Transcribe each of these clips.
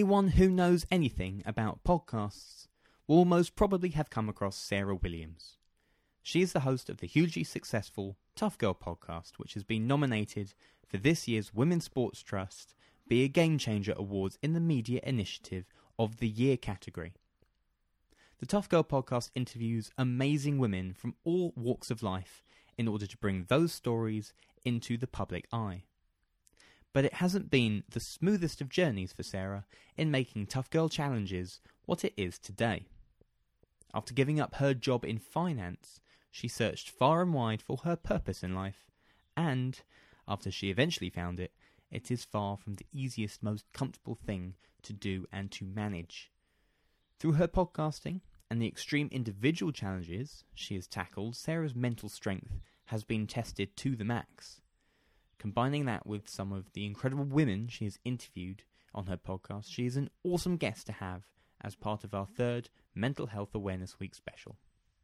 Anyone who knows anything about podcasts will most probably have come across Sarah Williams. She is the host of the hugely successful Tough Girl podcast, which has been nominated for this year's Women's Sports Trust Be a Game Changer Awards in the Media Initiative of the Year category. The Tough Girl podcast interviews amazing women from all walks of life in order to bring those stories into the public eye. But it hasn't been the smoothest of journeys for Sarah in making Tough Girl Challenges what it is today. After giving up her job in finance, she searched far and wide for her purpose in life, and, after she eventually found it, it is far from the easiest, most comfortable thing to do and to manage. Through her podcasting and the extreme individual challenges she has tackled, Sarah's mental strength has been tested to the max. Combining that with some of the incredible women she has interviewed on her podcast, she is an awesome guest to have as part of our third Mental Health Awareness Week special.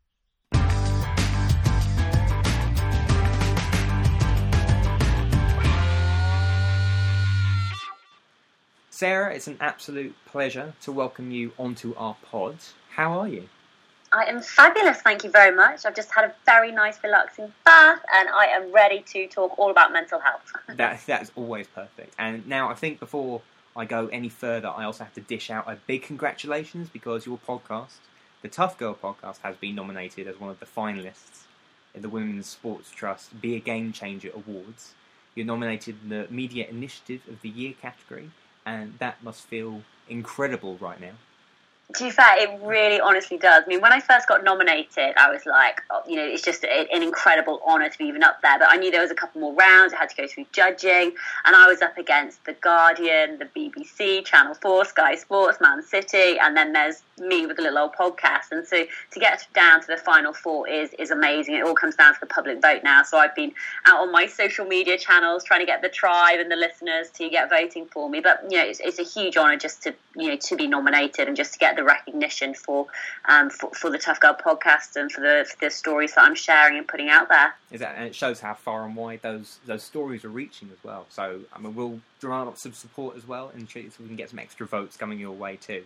Sarah, it's an absolute pleasure to welcome you onto our pod. How are you? I am fabulous, thank you very much. I've just had a very nice relaxing bath and I am ready to talk all about mental health. That's always perfect. And now I think before I go any further, I also have to dish out a big congratulations because your podcast, the Tough Girl podcast, has been nominated as one of the finalists in the Women's Sports Trust Be a Game Changer Awards. You're nominated in the Media Initiative of the Year category, and that must feel incredible right now. To be fair, it really honestly does. I mean, when I first got nominated, I was like, oh, it's just an incredible honour to be even up there. But I knew there was a couple more rounds. I had to go through judging. And I was up against The Guardian, the BBC, Channel 4, Sky Sports, Man City. And then there's me with a little old podcast. And so to get down to the final four is amazing. It all comes down to the public vote now. So I've been out on my social media channels trying to get the tribe and the listeners to get voting for me. But, it's a huge honour just to be nominated and just to get the recognition for the Tough Girl podcast and for the stories that I'm sharing and putting out there. And it shows how far and wide those stories are reaching as well. So we'll drum up some support as well, and so we can get some extra votes coming your way too.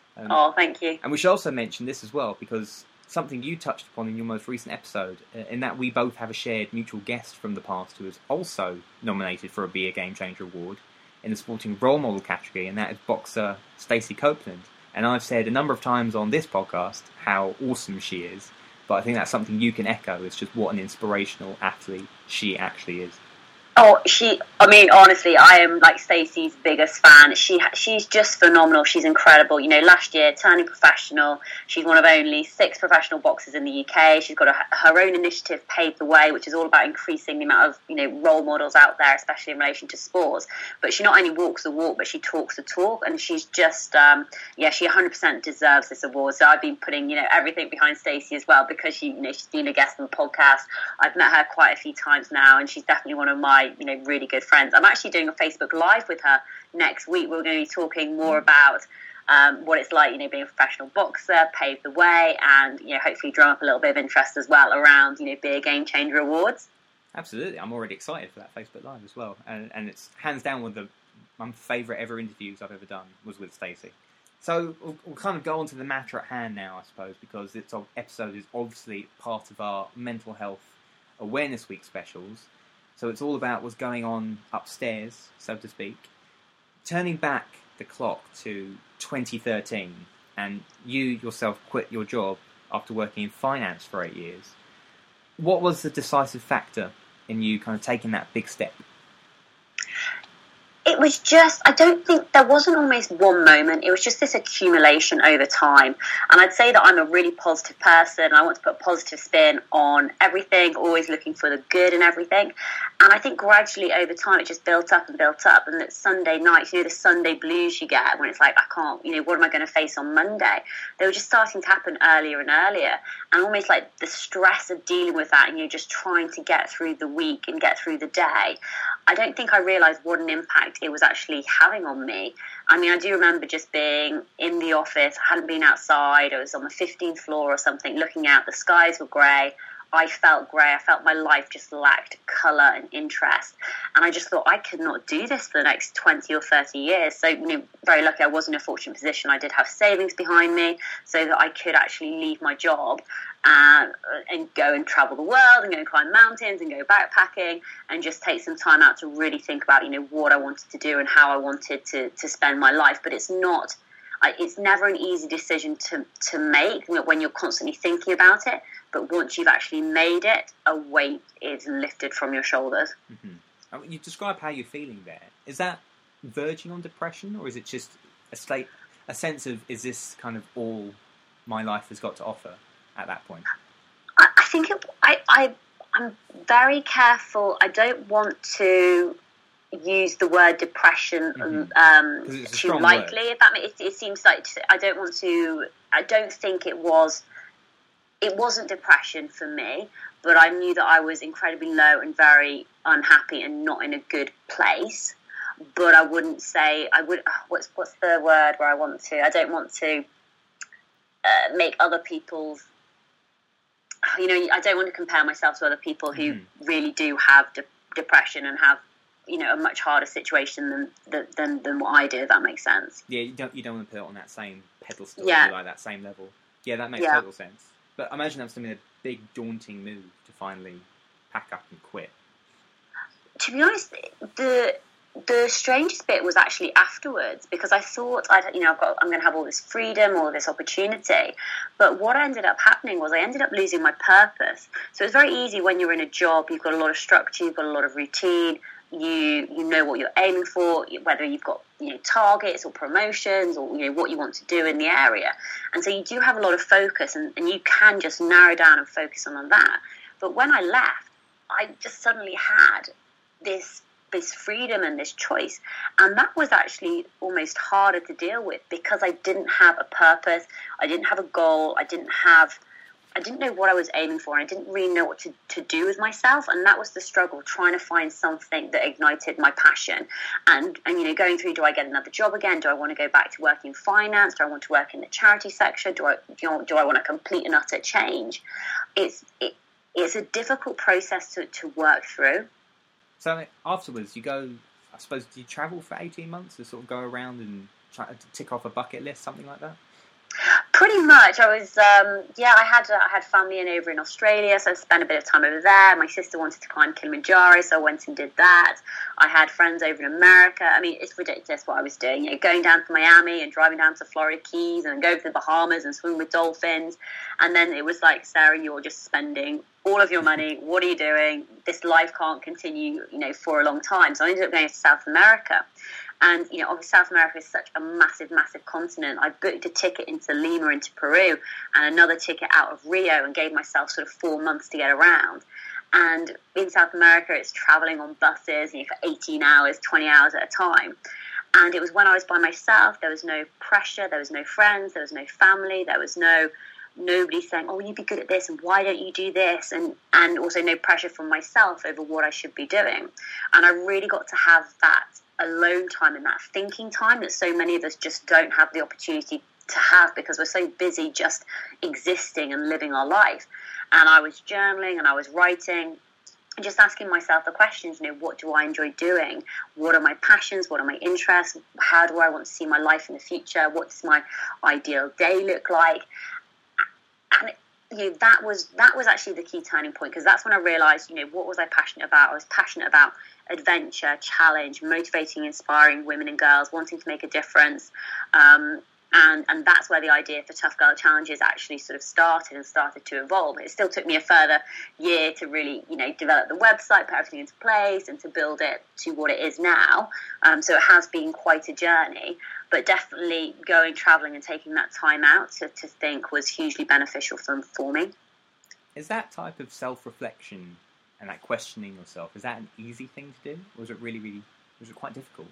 Thank you. And we should also mention this as well, because something you touched upon in your most recent episode, in that we both have a shared mutual guest from the past who is also nominated for a Be a Game Changer award in the Sporting Role Model category, and that is boxer Stacey Copeland. And I've said a number of times on this podcast how awesome she is, but I think that's something you can echo. It's just what an inspirational athlete she actually is. Oh, honestly, I am like Stacey's biggest fan. She's just phenomenal. She's incredible. Last year, turning professional. She's one of only 6 professional boxers in the UK. She's got her own initiative, Pave the Way, which is all about increasing the amount of, role models out there, especially in relation to sports. But she not only walks the walk, but she talks the talk. And she's just, she 100% deserves this award. So I've been putting, everything behind Stacey as well, because she's been a guest on the podcast. I've met her quite a few times now, and she's definitely one of my really good friends. I'm actually doing a Facebook Live with her next week. We're going to be talking more about what it's like, being a professional boxer, pave the way, and hopefully drum up a little bit of interest as well around Be a Game Changer awards. Absolutely, I'm already excited for that Facebook Live as well, and it's hands down one of my favourite ever interviews I've ever done was with Stacey. So we'll kind of go on to the matter at hand now, I suppose, because this episode is obviously part of our Mental Health Awareness Week specials. So it's all about what's going on upstairs, so to speak. Turning back the clock to 2013, and you yourself quit your job after working in finance for 8 years. What was the decisive factor in you kind of taking that big step? It was just, I don't think there wasn't almost one moment. It was just this accumulation over time. And I'd say that I'm a really positive person. I want to put a positive spin on everything, always looking for the good in everything. And I think gradually over time it just built up and built up. And that Sunday nights, the Sunday blues you get when it's like, I can't, what am I going to face on Monday? They were just starting to happen earlier and earlier. And almost like the stress of dealing with that and just trying to get through the week and get through the day. I don't think I realised what an impact it was actually having on me. I do remember just being in the office. I hadn't been outside. I was on the 15th floor or something, looking out. The skies were grey. I felt grey. I felt my life just lacked colour and interest. And I just thought, I could not do this for the next 20 or 30 years. So, very lucky I was in a fortunate position. I did have savings behind me so that I could actually leave my job and go and travel the world and go and climb mountains and go backpacking and just take some time out to really think about, what I wanted to do and how I wanted to spend my life. But it's never an easy decision to make when you're constantly thinking about it. But once you've actually made it, a weight is lifted from your shoulders. Mm-hmm. You describe how you're feeling there. Is that verging on depression, or is it just a sense of, is this kind of all my life has got to offer at that point? I think I'm very careful. I don't want to use the word depression too lightly. If that it seems like I don't think it wasn't depression for me, but I knew that I was incredibly low and very unhappy and not in a good place. But I wouldn't say what's the word where I don't want to make other people's, I don't want to compare myself to other people who really do have depression and have a much harder situation than what I do, if that makes sense. Yeah, you don't want to put it on that same pedestal, like that same level. Yeah, that makes total sense. But I imagine that's going to be a big, daunting move to finally pack up and quit. To be honest, the strangest bit was actually afterwards, because I thought I'm going to have all this freedom, all this opportunity. But what ended up happening was I ended up losing my purpose. So it's very easy when you're in a job, you've got a lot of structure, you've got a lot of routine, you know what you're aiming for, whether you've got targets or promotions or what you want to do in the area, and so you do have a lot of focus, and you can just narrow down and focus on that. But when I left, I just suddenly had this freedom and this choice, and that was actually almost harder to deal with, because I didn't have a purpose, I didn't have a goal, I didn't know what I was aiming for, and I didn't really know what to do with myself. And that was the struggle, trying to find something that ignited my passion. And going through, do I get another job again? Do I want to go back to working in finance? Do I want to work in the charity sector? Do I want a complete and utter change? It's a difficult process to work through. So afterwards, you go, I suppose, do you travel for 18 months to sort of go around and try to tick off a bucket list, something like that? Pretty much. I was, I had family over in Australia, so I spent a bit of time over there. My sister wanted to climb Kilimanjaro, so I went and did that. I had friends over in America. I mean, it's ridiculous what I was doing. Going down to Miami and driving down to Florida Keys and going to the Bahamas and swimming with dolphins. And then it was like, Sarah, you're just spending all of your money. What are you doing? This life can't continue, for a long time. So I ended up going to South America. And, obviously South America is such a massive, massive continent. I booked a ticket into Lima, into Peru, and another ticket out of Rio, and gave myself sort of 4 months to get around. And in South America, it's traveling on buses, for 18 hours, 20 hours at a time. And it was when I was by myself. There was no pressure. There was no friends. There was no family. There was nobody saying, oh, you'd be good at this, and why don't you do this? And also no pressure from myself over what I should be doing. And I really got to have that alone time and that thinking time that so many of us just don't have the opportunity to have, because we're so busy just existing and living our life. And I was journaling and I was writing, and just asking myself the questions, what do I enjoy doing? What are my passions? What are my interests? How do I want to see my life in the future? What does my ideal day look like? And that was actually the key turning point, because that's when I realised, what was I passionate about? I was passionate about adventure, challenge, motivating, inspiring women and girls, wanting to make a difference. And that's where the idea for Tough Girl Challenges actually sort of started to evolve. It still took me a further year to really, develop the website, put everything into place, and to build it to what it is now. So it has been quite a journey, but definitely traveling and taking that time out to think was hugely beneficial for me. Is that type of self-reflection and that questioning yourself, is that an easy thing to do? Or was it quite difficult?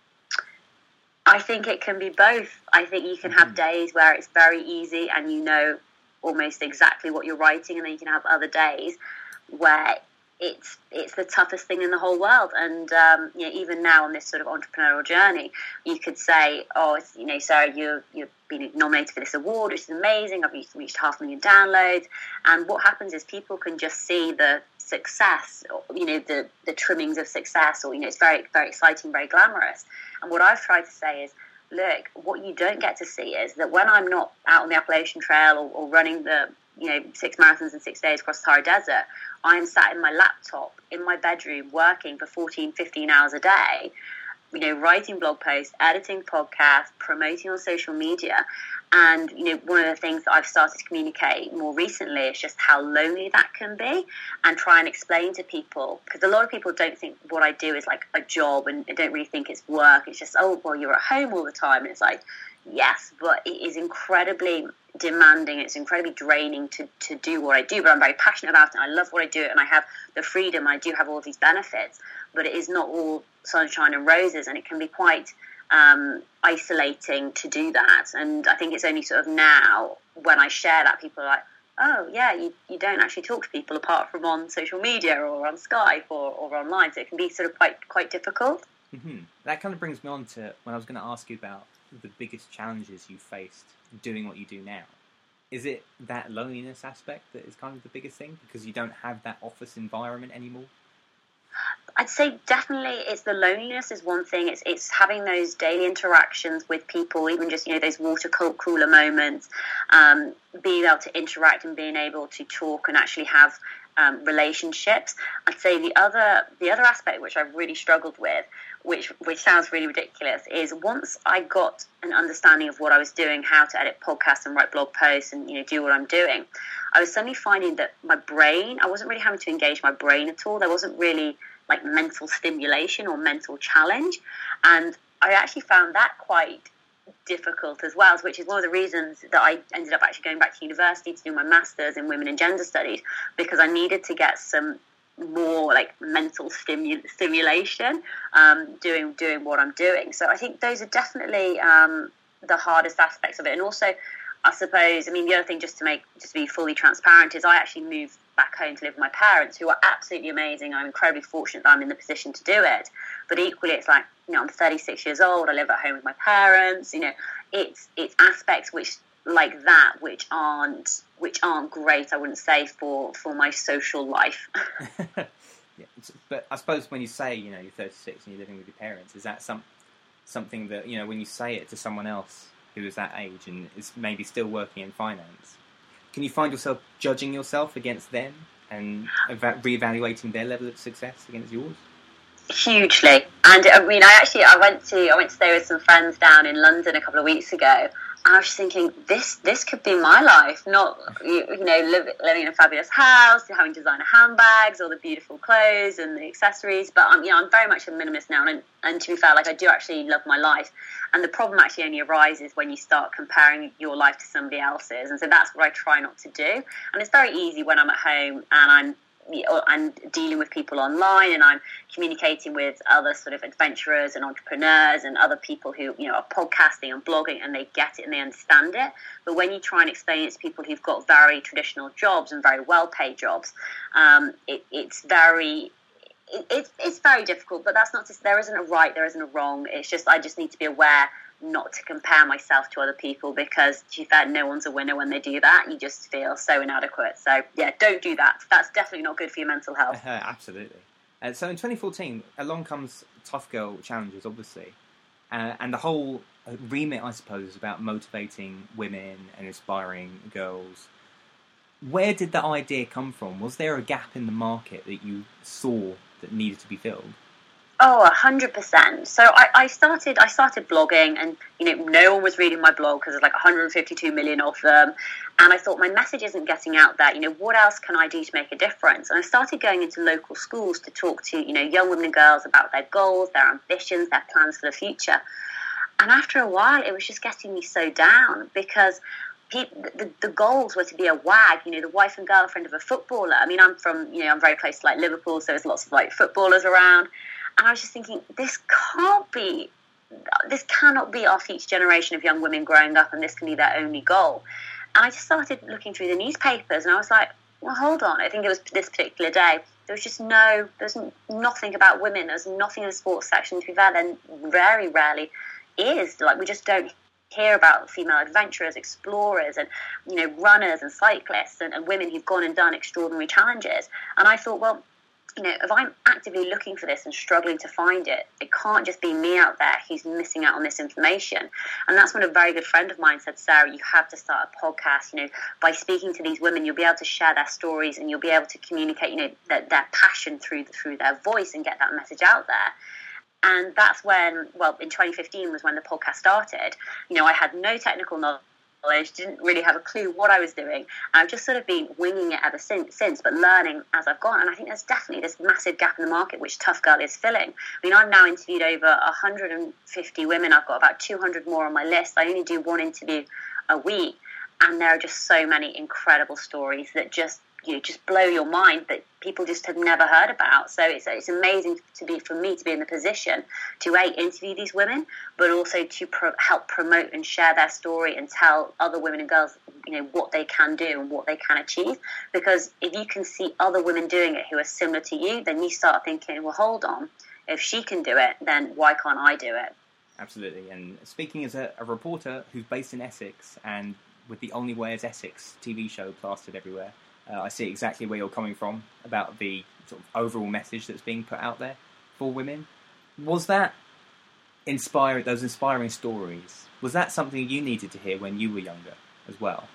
I think it can be both. I think you can have days where it's very easy and almost exactly what you're writing, and then you can have other days where it's the toughest thing in the whole world. And you know, even now on this sort of entrepreneurial journey, you could say, oh, it's, you know, Sarah, you've been nominated for this award, which is amazing. I've reached 500,000 downloads, and what happens is people can just see the success, or, you know, the trimmings of success, or, you know, it's very, very exciting, very glamorous. And what I've tried to say is, look, what you don't get to see is that when I'm not out on the Appalachian Trail or running the, you know, 6 marathons in 6 days across the Sahara Desert, I am sat in my laptop in my bedroom working for 14, 15 hours a day, you know, writing blog posts, editing podcasts, promoting on social media. And, you know, one of the things that I've started to communicate more recently is just how lonely that can be, and try and explain to people, because a lot of people don't think what I do is like a job and don't really think it's work. It's just, oh, well, you're at home all the time. And it's like, yes, but it is incredibly demanding. It's incredibly draining to do what I do, but I'm very passionate about it. And I love what I do, and I have the freedom. I do have all these benefits, but it is not all sunshine and roses, and it can be quite isolating to do that. And I think it's only sort of now when I share that, people are like, oh yeah, you don't actually talk to people apart from on social media or on Skype or online, so it can be sort of quite difficult. Mm-hmm. That kind of brings me on to when I was going to ask you about the biggest challenges you faced doing what you do now. Is it that loneliness aspect that is kind of the biggest thing, because you don't have that office environment anymore? I'd say definitely it's the loneliness is one thing. It's having those daily interactions with people, even just, you know, those water cooler moments, being able to interact and being able to talk and actually have relationships. I'd say the other aspect which I've really struggled with, which sounds really ridiculous, is once I got an understanding of what I was doing, how to edit podcasts and write blog posts and, you know, do what I'm doing, I was suddenly finding that my brain, I wasn't really having to engage my brain at all. There wasn't really like mental stimulation or mental challenge, and I actually found that quite difficult as well, which is one of the reasons that I ended up actually going back to university to do my master's in women and gender studies, because I needed to get some more like mental stimulation doing what I'm doing. So I think those are definitely the hardest aspects of it. And also, I suppose, I mean, the other thing, just to be fully transparent, is I actually moved back home to live with my parents, who are absolutely amazing. I'm incredibly fortunate that I'm in the position to do it. But equally, it's like, you know, I'm 36 years old. I live at home with my parents. You know, it's aspects which like that which aren't great, I wouldn't say, for my social life. Yeah, but I suppose when you say, you know, you're 36 and you're living with your parents, is that something that, you know, when you say it to someone else who is that age and is maybe still working in finance, can you find yourself judging yourself against them and reevaluating their level of success against yours? Hugely. And I mean, I went to stay with some friends down in London a couple of weeks ago, and I was just thinking, this could be my life. Not, you know, living in a fabulous house, having designer handbags, all the beautiful clothes and the accessories. But I'm very much a minimalist now, and to be fair, like, I do actually love my life. And the problem actually only arises when you start comparing your life to somebody else's. And so that's what I try not to do. And it's very easy when I'm at home and I'm dealing with people online and I'm communicating with other sort of adventurers and entrepreneurs and other people who, you know, are podcasting and blogging, and they get it and they understand it. But when you try and explain it to people who've got very traditional jobs and very well-paid jobs, it's very difficult. But that's not to say there isn't a right, there isn't a wrong. It's just I just need to be aware not to compare myself to other people, because to be fair, no one's a winner when they do that. You just feel so inadequate. So yeah, don't do that. That's definitely not good for your mental health. Absolutely. So in 2014, along comes Tough Girl Challenges, obviously, and the whole remit, I suppose, is about motivating women and inspiring girls. Where did that idea come from? Was there a gap in the market that you saw that needed to be filled? Oh, 100%. So I started blogging, and, you know, no one was reading my blog because there's like 152 million of them. And I thought, my message isn't getting out there. You know, what else can I do to make a difference? And I started going into local schools to talk to, you know, young women and girls about their goals, their ambitions, their plans for the future. And after a while, it was just getting me so down, because the goals were to be a wag, you know, the wife and girlfriend of a footballer. I mean, I'm very close to like Liverpool, so there's lots of like footballers around. And I was just thinking, this cannot be our future generation of young women growing up, and this can be their only goal. And I just started looking through the newspapers, and I was like, well, hold on. I think it was this particular day. There was just there's nothing about women. There's nothing in the sports section. To be fair, then very rarely is. Like, we just don't hear about female adventurers, explorers, and, you know, runners and cyclists and women who've gone and done extraordinary challenges. And I thought, well, you know, if I'm actively looking for this and struggling to find it, it can't just be me out there who's missing out on this information. And that's when a very good friend of mine said, Sarah, you have to start a podcast. You know, by speaking to these women, you'll be able to share their stories and you'll be able to communicate, you know, their passion through their voice and get that message out there. And that's when, well, in 2015 was when the podcast started. You know, I had no technical knowledge, didn't really have a clue what I was doing. And I've just sort of been winging it ever since, but learning as I've gone. And I think there's definitely this massive gap in the market, which Tough Girl is filling. I mean, I've now interviewed over 150 women. I've got about 200 more on my list. I only do one interview a week. And there are just so many incredible stories that just blow your mind that people just have never heard about. So it's amazing for me to be in the position to interview these women, but also to help promote and share their story and tell other women and girls, you know, what they can do and what they can achieve. Because if you can see other women doing it who are similar to you, then you start thinking, well, hold on, if she can do it, then why can't I do it? Absolutely. And speaking as a reporter who's based in Essex, and with the Only Way is Essex TV show plastered everywhere, I see exactly where you're coming from about the sort of overall message that's being put out there for women. Was that those inspiring stories, was that something you needed to hear when you were younger as well?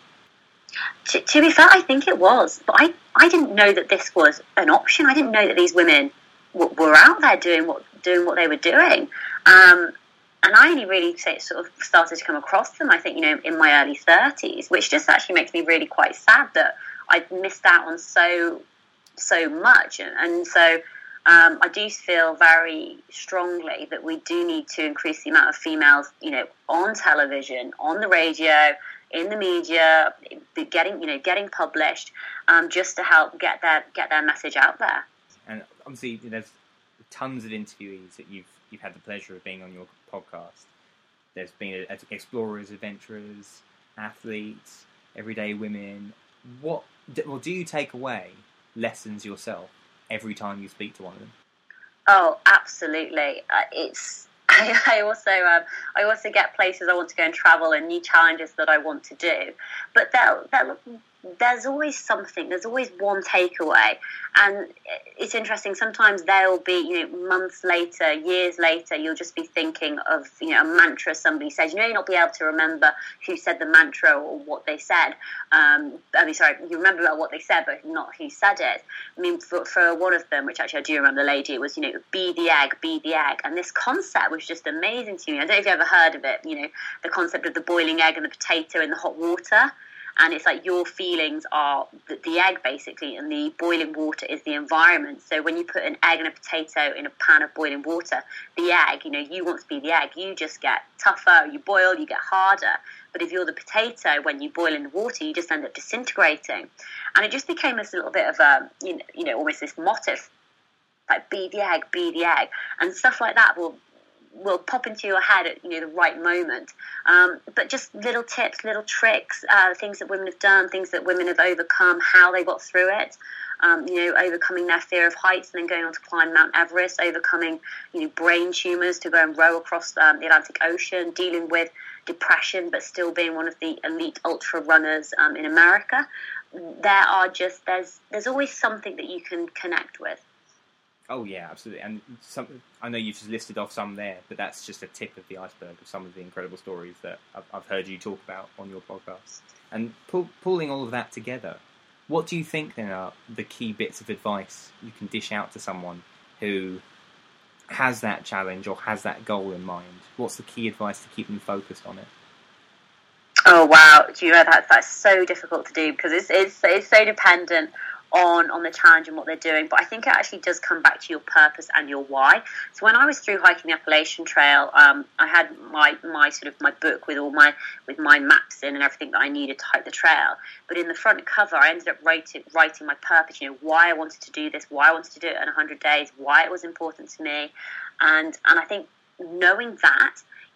To be fair, I think it was. But I didn't know that this was an option. I didn't know that these women were out there doing what they were doing. And I only really sort of started to come across them, I think, you know, in my early 30s, which just actually makes me really quite sad that I've missed out on so much. And so I do feel very strongly that we do need to increase the amount of females, you know, on television, on the radio, in the media, getting published, just to help get their message out there. And obviously, there's tons of interviewees that you've had the pleasure of being on your podcast. There's been explorers, adventurers, athletes, everyday women. Do you take away lessons yourself every time you speak to one of them? Oh, absolutely. I also get places I want to go and travel and new challenges that I want to do. But there's always something. There's always one takeaway, and it's interesting. Sometimes they'll be, you know, months later, years later, you'll just be thinking of, you know, a mantra somebody says. You know, you'll not be able to remember who said the mantra or what they said. You remember about what they said, but not who said it. I mean, for one of them, which actually I do remember, the lady, it was, you know, be the egg, and this concept was just amazing to me. I don't know if you ever heard of it. You know, the concept of the boiling egg and the potato in the hot water. And it's like your feelings are the egg, basically, and the boiling water is the environment. So when you put an egg and a potato in a pan of boiling water, the egg, you know, you want to be the egg. You just get tougher. You boil, you get harder. But if you're the potato, when you boil in the water, you just end up disintegrating. And it just became this little bit of a, you know, almost this motto, like be the egg, and stuff like that will pop into your head at, you know, the right moment. But just little tips, little tricks, things that women have done, things that women have overcome, how they got through it. You know, overcoming their fear of heights and then going on to climb Mount Everest, overcoming, you know, brain tumours to go and row across the Atlantic Ocean, dealing with depression but still being one of the elite ultra runners in America. There's always something that you can connect with. Oh yeah, absolutely. And I know you've just listed off some there, but that's just a tip of the iceberg of some of the incredible stories that I've heard you talk about on your podcast. And pulling all of that together, what do you think then are the key bits of advice you can dish out to someone who has that challenge or has that goal in mind? What's the key advice to keep them focused on it? Oh wow, do you know that's so difficult to do because it's so dependent on the challenge and what they're doing, but I think it actually does come back to your purpose and your why. So when I was through hiking the Appalachian Trail, I had my sort of my book with my maps in and everything that I needed to hike the trail. But in the front cover, I ended up writing my purpose. You know, why I wanted to do this, why I wanted to do it in 100 days, why it was important to me, and I think knowing that,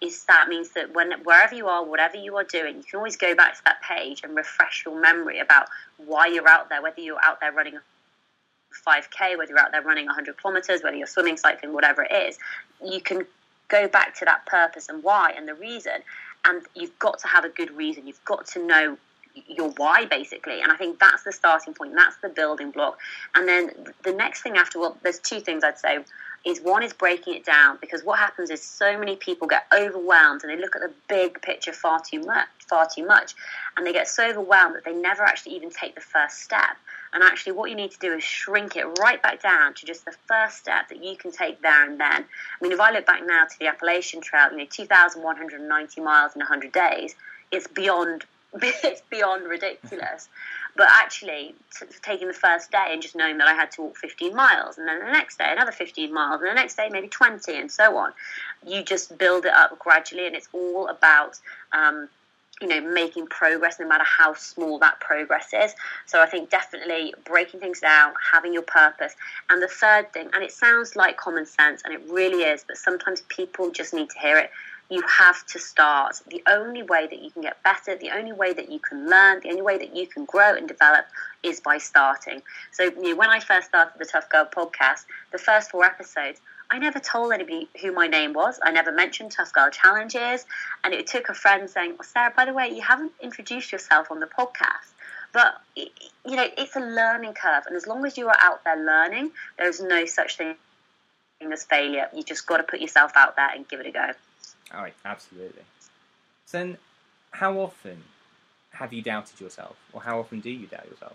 is that means that wherever you are, whatever you are doing, you can always go back to that page and refresh your memory about why you're out there, whether you're out there running a 5K, whether you're out there running 100 kilometers, whether you're swimming, cycling, whatever it is. You can go back to that purpose and why and the reason, and you've got to have a good reason. You've got to know your why, basically, and I think that's the starting point. That's the building block. And then the next thing after, well, there's two things I'd say. Is one is breaking it down, because what happens is so many people get overwhelmed and they look at the big picture far too much, and they get so overwhelmed that they never actually even take the first step. And actually what you need to do is shrink it right back down to just the first step that you can take there and then. I mean, if I look back now to the Appalachian Trail, 2,190 miles in 100 days, it's beyond ridiculous. But actually, taking the first day and just knowing that I had to walk 15 miles, and then the next day another 15 miles, and the next day maybe 20, and so on. You just build it up gradually, and it's all about making progress, no matter how small that progress is. So I think definitely breaking things down, having your purpose. And the third thing, and it sounds like common sense, and it really is, but sometimes people just need to hear it. You have to start. The only way that you can get better, the only way that you can learn, the only way that you can grow and develop is by starting. So when I first started the Tough Girl podcast, the first 4 episodes, I never told anybody who my name was. I never mentioned Tough Girl Challenges. And it took a friend saying, well, Sarah, by the way, you haven't introduced yourself on the podcast. But, it's a learning curve. And as long as you are out there learning, there's no such thing as failure. You just got to put yourself out there and give it a go. All right, absolutely. So then, how often have you doubted yourself? Or how often do you doubt yourself?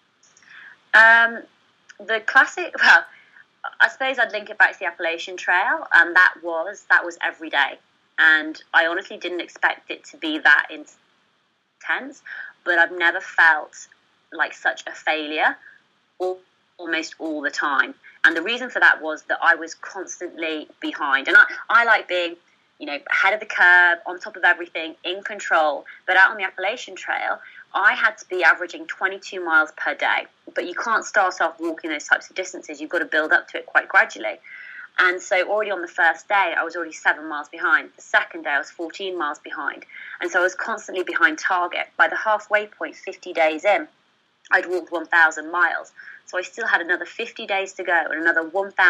The classic... Well, I suppose I'd link it back to the Appalachian Trail, and that was every day. And I honestly didn't expect it to be that intense, but I've never felt like such a failure almost all the time. And the reason for that was that I was constantly behind. And I like being, ahead of the curve, on top of everything, in control. But out on the Appalachian Trail, I had to be averaging 22 miles per day. But you can't start off walking those types of distances. You've got to build up to it quite gradually. And so already on the first day, I was already 7 miles behind. The second day, I was 14 miles behind. And so I was constantly behind target. By the halfway point, 50 days in, I'd walked 1,000 miles. So I still had another 50 days to go and another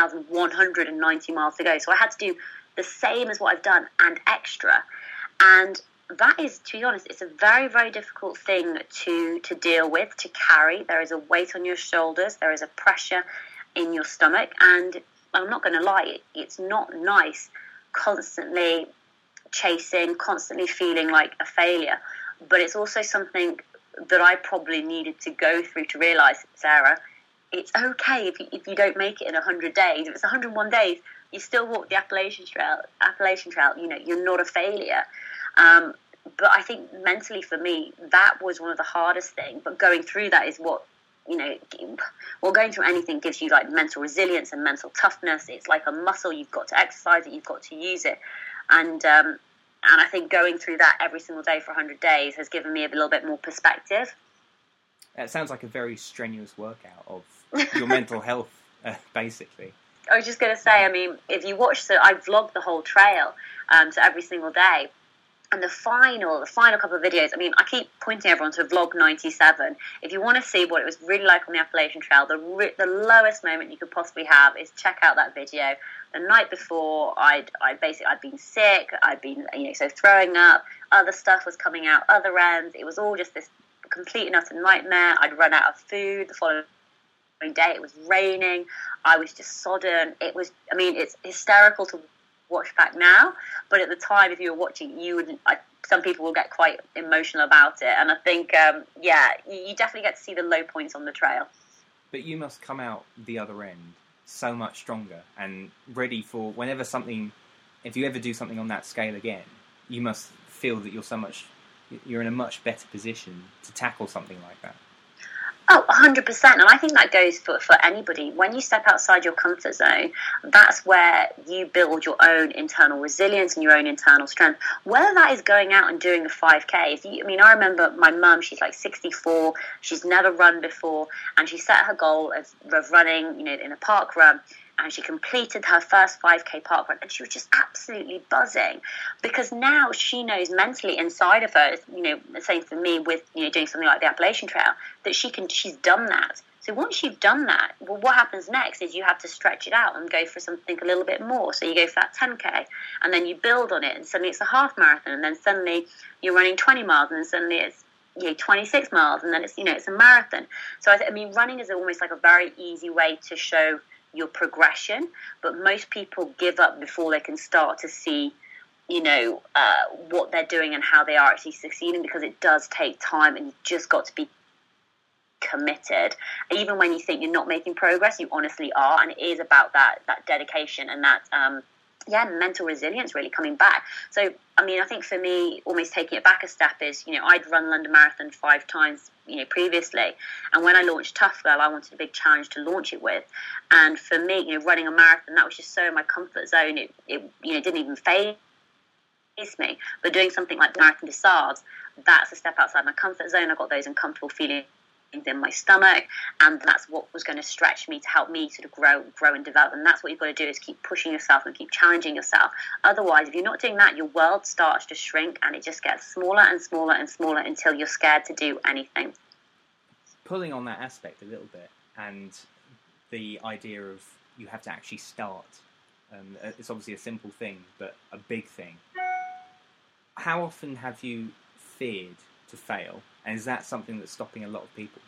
1,190 miles to go. So I had to do the same as what I've done and extra. And that is, to be honest, it's a very, very difficult thing to deal with, to carry. There is a weight on your shoulders. There is a pressure in your stomach. And I'm not going to lie, it's not nice constantly chasing, constantly feeling like a failure. But it's also something that I probably needed to go through to realise, Sarah, it's okay if you don't make it in 100 days. If it's 101 days, you still walk the Appalachian Trail, you're not a failure. But I think mentally for me, that was one of the hardest things. But going through that is what, going through anything gives you like mental resilience and mental toughness. It's like a muscle. You've got to exercise it. You've got to use it. And I think going through that every single day for 100 days has given me a little bit more perspective. It sounds like a very strenuous workout of your mental health, basically. I was just going to say, if you watch, I vlogged the whole trail, so every single day. And the final couple of videos, I keep pointing everyone to vlog 97. If you want to see what it was really like on the Appalachian Trail, the lowest moment you could possibly have is check out that video. The night before, I'd been sick, I'd been, so throwing up, other stuff was coming out, other ends. It was all just this complete and utter nightmare. I'd run out of food the following day. It was raining. I was just sodden. It's hysterical to watch back now, but at the time, if you were watching, some people will get quite emotional about it. And I think, you definitely get to see the low points on the trail. But you must come out the other end so much stronger and ready for whenever if you ever do something on that scale again, you must feel that you're in a much better position to tackle something like that. Oh, 100%. And I think that goes for anybody. When you step outside your comfort zone, that's where you build your own internal resilience and your own internal strength. Whether that is going out and doing a 5K. I remember my mum, she's like 64. She's never run before. And she set her goal of running, in a park run. and she completed her first 5K parkrun, and she was just absolutely buzzing, because now she knows mentally inside of her, you know, the same for me with, you know, doing something like the Appalachian Trail, that she's done that. So once you've done that, well, what happens next is you have to stretch it out and go for something a little bit more. So you go for that 10K, and then you build on it, and suddenly it's a half marathon, and then suddenly you're running 20 miles, and then suddenly it's, you know, 26 miles, and then it's, you know, it's a marathon. So I mean, running is almost like a very easy way to show your progression, but most people give up before they can start to see, you know, what they're doing and how they are actually succeeding, because it does take time, and you've just got to be committed. Even when you think you're not making progress, you honestly are, and it is about that dedication and that mental resilience really coming back. So I mean, I think for me, almost taking it back a step is, you know, I'd run London Marathon 5 times, you know, previously, and when I launched Tough Girl, I wanted a big challenge to launch it with, and for me, you know, running a marathon, that was just so in my comfort zone. It you know, didn't even faze me. But doing something like Marathon des Sables, that's a step outside my comfort zone. I got those uncomfortable feelings in my stomach, and that's what was going to stretch me to help me sort of grow and develop. And that's what you've got to do, is keep pushing yourself and keep challenging yourself. Otherwise, if you're not doing that, your world starts to shrink, and it just gets smaller and smaller and smaller until you're scared to do anything. Pulling on that aspect a little bit, and the idea of you have to actually start. It's obviously a simple thing, but a big thing. How often have you feared to fail? And is that something that's stopping a lot of people?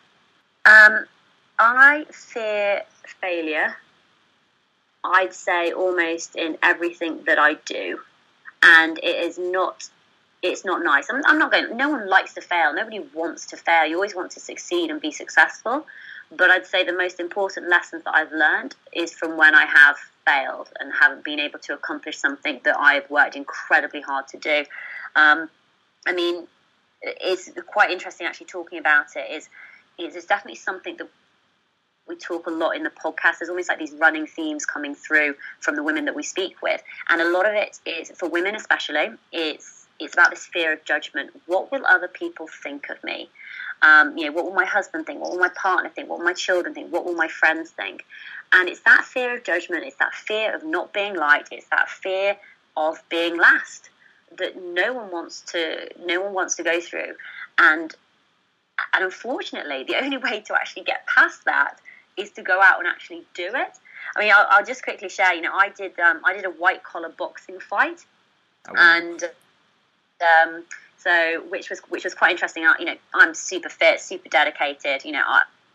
I fear failure, I'd say, almost in everything that I do. And it's not nice. I'm not going, no one likes to fail. Nobody wants to fail. You always want to succeed and be successful. But I'd say the most important lessons that I've learned is from when I have failed and haven't been able to accomplish something that I've worked incredibly hard to do. I mean, it's quite interesting actually talking about it. It's definitely something that we talk a lot in the podcast. There's almost like these running themes coming through from the women that we speak with, and a lot of it is, for women especially, it's about this fear of judgment. What will other people think of me? You know, what will my husband think? What will my partner think? What will my children think? What will my friends think? And it's that fear of judgment. It's that fear of not being liked. It's that fear of being last that no one wants to go through. And unfortunately, the only way to actually get past that is to go out and actually do it. I mean, I'll just quickly share. You know, I did a white collar boxing fight, and so which was quite interesting. You know, I'm super fit, super dedicated. You know,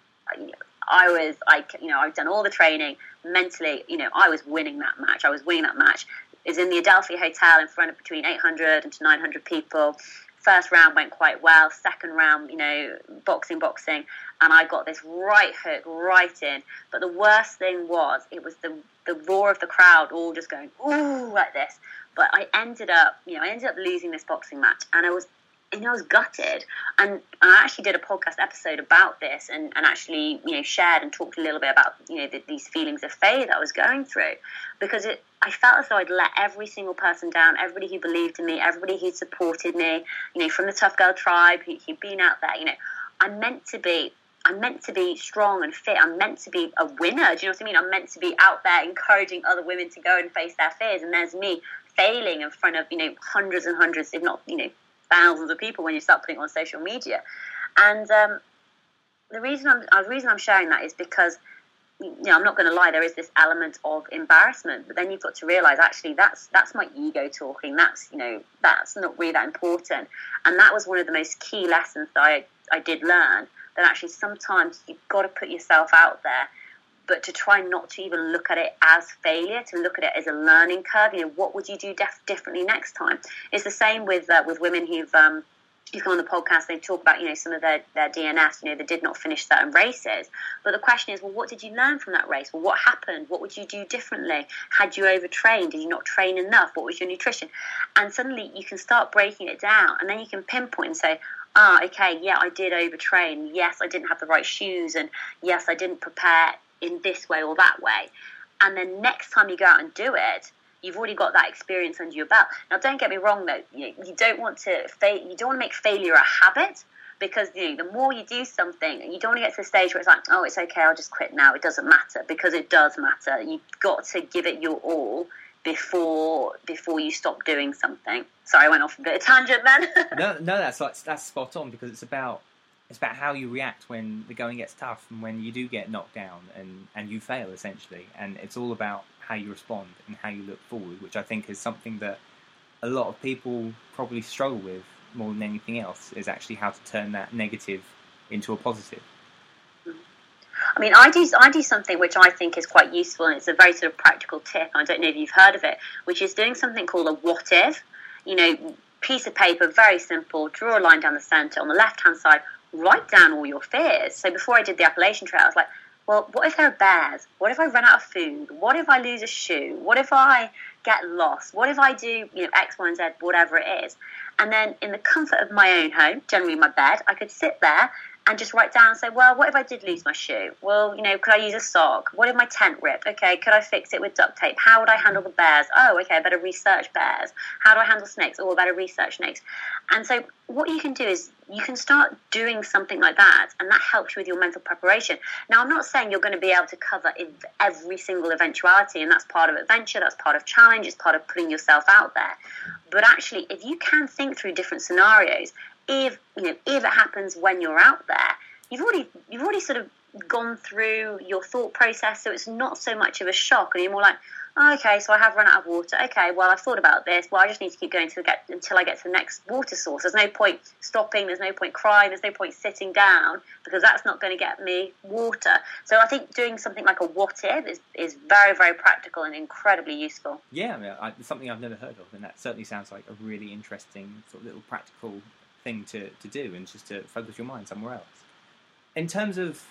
I've done all the training mentally. You know, I was winning that match. It was in the Adelphi Hotel in front of between 800 and 900 people. First round went quite well. Second round, you know, boxing, and I got this right hook right in. But the worst thing was, it was the roar of the crowd all just going ooh like this. But I ended up losing this boxing match, and I was gutted. And I actually did a podcast episode about this, and actually, you know, shared and talked a little bit about, you know, these feelings of failure that I was going through, because I felt as though I'd let every single person down, everybody who believed in me, everybody who supported me, you know, from the Tough Girl tribe who'd been out there. You know, I'm meant to be strong and fit. I'm meant to be a winner. Do you know what I mean? I'm meant to be out there encouraging other women to go and face their fears. And there's me failing in front of, you know, hundreds and hundreds, if not, you know, thousands of people when you start putting it on social media. And the reason I'm sharing that is because, you know, I'm not going to lie, there is this element of embarrassment, but then you've got to realize, actually, that's my ego talking. That's not really that important. And that was one of the most key lessons that I did learn, that actually sometimes you've got to put yourself out there, but to try not to even look at it as failure, to look at it as a learning curve. You know, what would you do differently next time? It's the same with women who've come on the podcast. They talk about, you know, some of their DNS, you know, they did not finish certain races. But the question is, well, what did you learn from that race? Well, what happened? What would you do differently? Had you overtrained? Did you not train enough? What was your nutrition? And suddenly you can start breaking it down, and then you can pinpoint and say, okay, yeah, I did overtrain. Yes, I didn't have the right shoes, and yes, I didn't prepare in this way or that way. And then next time you go out and do it, you've already got that experience under your belt. Now, don't get me wrong, though. You don't want to make failure a habit, because the more you do something, you don't want to get to the stage where it's like, oh, it's okay, I'll just quit now. It doesn't matter, because it does matter. You've got to give it your all before you stop doing something. Sorry, I went off a bit of tangent then. No, that's spot on, because it's about how you react when the going gets tough and when you do get knocked down and you fail, essentially. And it's all about how you respond and how you look forward, which I think is something that a lot of people probably struggle with more than anything else, is actually how to turn that negative into a positive. I mean, I do something which I think is quite useful, and it's a very sort of practical tip. I don't know if you've heard of it, which is doing something called a what if. Piece of paper, very simple, draw a line down the centre. On the left-hand side, write down all your fears. So before I did the Appalachian Trail, I was like, well, what if there are bears? What if I run out of food? What if I lose a shoe? What if I get lost? What if I do, X, Y, and Z, whatever it is? And then in the comfort of my own home, generally my bed, I could sit there and just write down and say, well, what if I did lose my shoe? Well, could I use a sock? What if my tent ripped? Okay, could I fix it with duct tape? How would I handle the bears? Oh, okay, I better research bears. How do I handle snakes? Oh, I better research snakes. And so what you can do is you can start doing something like that, and that helps you with your mental preparation. Now, I'm not saying you're going to be able to cover every single eventuality, and that's part of adventure, that's part of challenge, it's part of putting yourself out there. But actually, if you can think through different scenarios, if it happens when you're out there, you've already sort of gone through your thought process, so it's not so much of a shock, and you're more like, oh, okay, so I have run out of water. Okay, well, I've thought about this. Well, I just need to keep going until I get to the next water source. There's no point stopping. There's no point crying. There's no point sitting down, because that's not going to get me water. So I think doing something like a what if is very, very practical and incredibly useful. Yeah, it's something I've never heard of, and that certainly sounds like a really interesting sort of little practical thing to do, and just to focus your mind somewhere else. In terms of,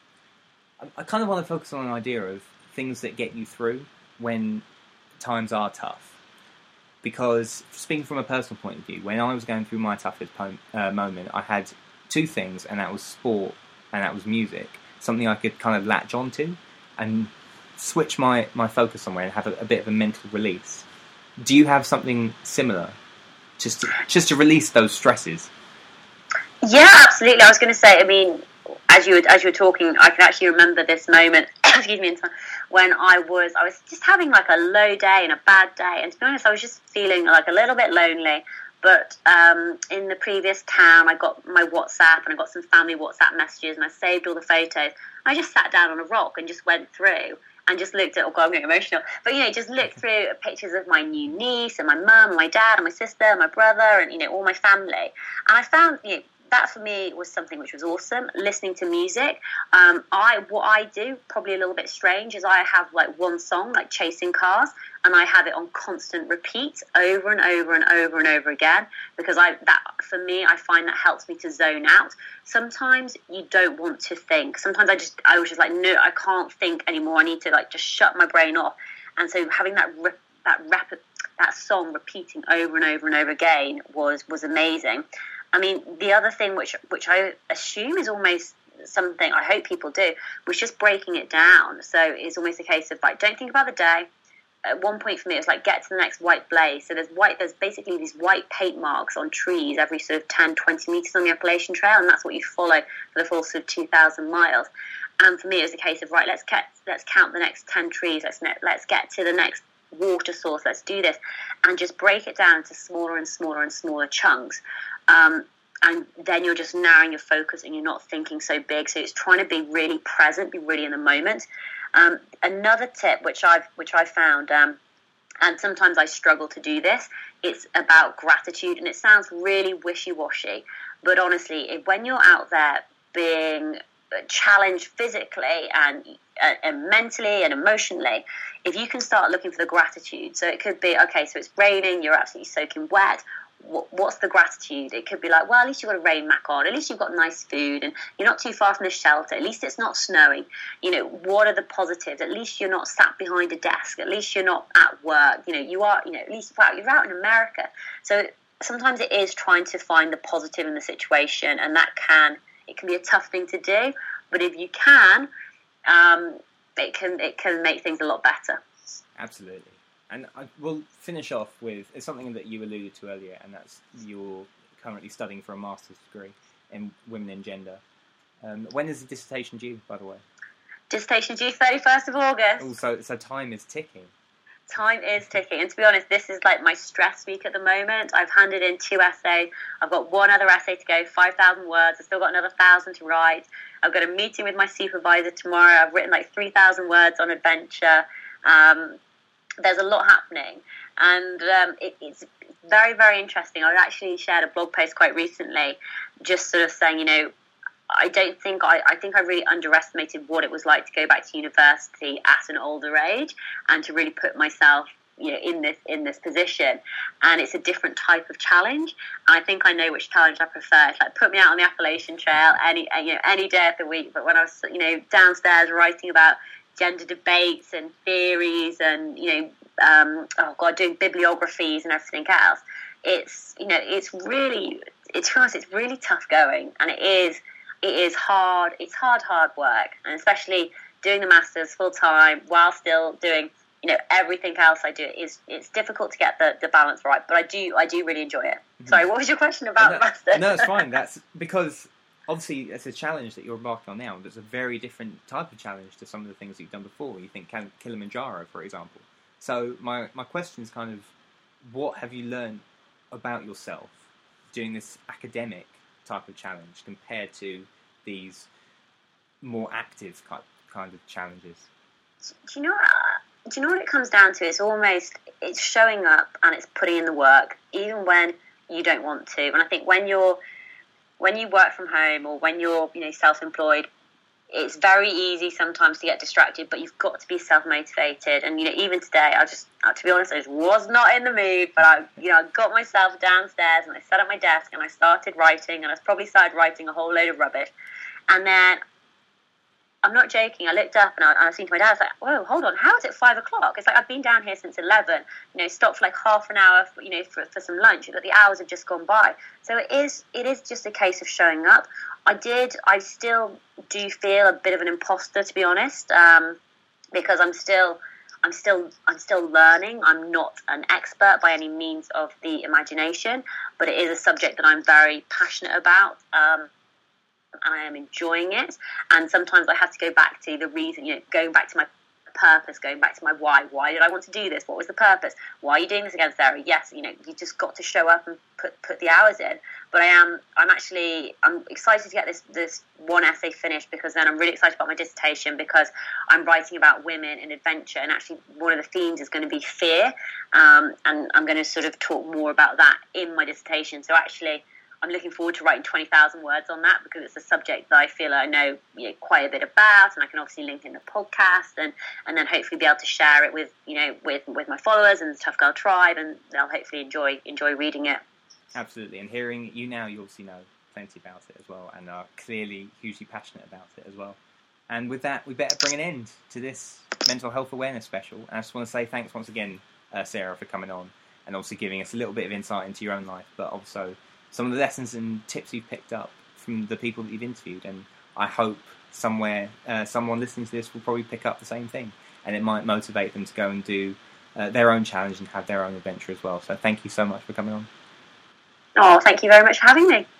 I kind of want to focus on an idea of things that get you through when times are tough. Because, speaking from a personal point of view, when I was going through my toughest moment, I had two things, and that was sport and that was music. Something I could kind of latch onto and switch my focus somewhere and have a bit of a mental release. Do you have something similar? Just to release those stresses? Yeah, absolutely. I was going to say, I mean, as you were talking, I can actually remember this moment, excuse me, when I was just having like a low day and a bad day, and to be honest, I was just feeling like a little bit lonely. But in the previous town, I got my WhatsApp, and I got some family WhatsApp messages, and I saved all the photos. I just sat down on a rock and just went through and just looked at, oh God, I'm getting emotional, but just looked through pictures of my new niece and my mum and my dad and my sister and my brother and all my family, and I found that for me was something which was awesome. Listening to music, what I do, probably a little bit strange, is I have like one song, like Chasing Cars, and I have it on constant repeat over and over and over and over again, because for me, I find that helps me to zone out. Sometimes you don't want to think. Sometimes I was just like, no, I can't think anymore. I need to like just shut my brain off. And so having that song repeating over and over and over again was amazing. I mean, the other thing which I assume is almost something I hope people do, was just breaking it down. So it's almost a case of like, don't think about the day. At one point for me, it was like, get to the next white blaze. So there's basically these white paint marks on trees every sort of 10, 20 metres on the Appalachian Trail, and that's what you follow for the full sort of 2,000 miles. And for me, it was a case of, right, let's count the next 10 trees. Let's get to the next water source. Let's do this, and just break it down into smaller and smaller and smaller chunks. And then you're just narrowing your focus, and you're not thinking so big. So it's trying to be really present, be really in the moment. Another tip which I've found, and sometimes I struggle to do this, it's about gratitude, and it sounds really wishy-washy, but honestly, when you're out there being challenged physically and mentally and emotionally, if you can start looking for the gratitude, so it could be, okay, so it's raining, you're absolutely soaking wet. What's the gratitude? It could be like, well, at least you've got a rain mac on, at least you've got nice food, and you're not too far from the shelter, at least it's not snowing. What are the positives? At least you're not sat behind a desk, at least you're not at work, you are, at least, wow, you're out in America. So sometimes it is trying to find the positive in the situation, and it can be a tough thing to do, but if you can, it can make things a lot better. Absolutely. And we'll finish off with something that you alluded to earlier, and that's you're currently studying for a master's degree. in women and gender. When is the dissertation due, by the way? Dissertation due 31st of August. Also, so time is ticking. Time is ticking, and to be honest, this is like my stress week at the moment. I've handed in 2 essays. I've got one other essay to go, 5,000 words. I've still got another 1,000 to write. I've got a meeting with my supervisor tomorrow. I've written like 3,000 words on adventure. There's a lot happening, and it's very, very interesting. I actually shared a blog post quite recently, just sort of saying, you know, I think I really underestimated what it was like to go back to university at an older age and to really put myself, you know, in this position. And it's a different type of challenge. And I think I know which challenge I prefer. It's like put me out on the Appalachian Trail any day of the week. But when I was, you know, downstairs writing about gender debates and theories and, you know, doing bibliographies and everything else, it's, you know, it's really tough going, and it is hard. It's hard work, and especially doing the masters full time while still doing, you know, everything else I do. It's difficult to get the balance right, but I do really enjoy it. Mm-hmm. Sorry, what was your question about the masters? No, it's fine. That's because obviously it's a challenge that you're embarking on now. That's a very different type of challenge to some of the things that you've done before. You think Kilimanjaro, for example. So my question is kind of, what have you learned about yourself doing this academic type of challenge compared to these more active kind of challenges? Do you know what it comes down to? It's showing up and it's putting in the work, even when you don't want to. And I think when you work from home or when you're, you know, self-employed, it's very easy sometimes to get distracted, but you've got to be self-motivated. And, you know, even today, to be honest, I just was not in the mood, but I got myself downstairs and I sat at my desk and I started writing, and I probably started writing a whole load of rubbish. And then, I'm not joking, I looked up and I was saying to my dad, I was like, whoa, hold on, how is it 5 o'clock? It's like, I've been down here since 11, you know, stopped for like half an hour, for some lunch, but the hours have just gone by. So it is just a case of showing up. I still do feel a bit of an imposter, to be honest, because I'm still learning. I'm not an expert by any means of the imagination, but it is a subject that I'm very passionate about, and I am enjoying it. And sometimes I have to go back to the reason, you know, going back to my purpose, going back to my why. Why did I want to do this? What was the purpose? Why are you doing this again, Sarah? Yes, you know, you just got to show up and put the hours in. But I'm excited to get this one essay finished, because then I'm really excited about my dissertation, because I'm writing about women in adventure, and actually one of the themes is going to be fear, and I'm going to sort of talk more about that in my dissertation. So actually, I'm looking forward to writing 20,000 words on that, because it's a subject that I feel I know, you know, quite a bit about, and I can obviously link in the podcast, and then hopefully be able to share it with, you know, with my followers and the Tough Girl tribe, and they'll hopefully enjoy reading it. Absolutely, and hearing you now, you obviously know plenty about it as well, and are clearly hugely passionate about it as well. And with that, we better bring an end to this mental health awareness special. And I just want to say thanks once again, Sarah, for coming on and obviously giving us a little bit of insight into your own life, but also some of the lessons and tips you've picked up from the people that you've interviewed. And I hope somewhere someone listening to this will probably pick up the same thing, and it might motivate them to go and do their own challenge and have their own adventure as well. So thank you so much for coming on. Oh, thank you very much for having me.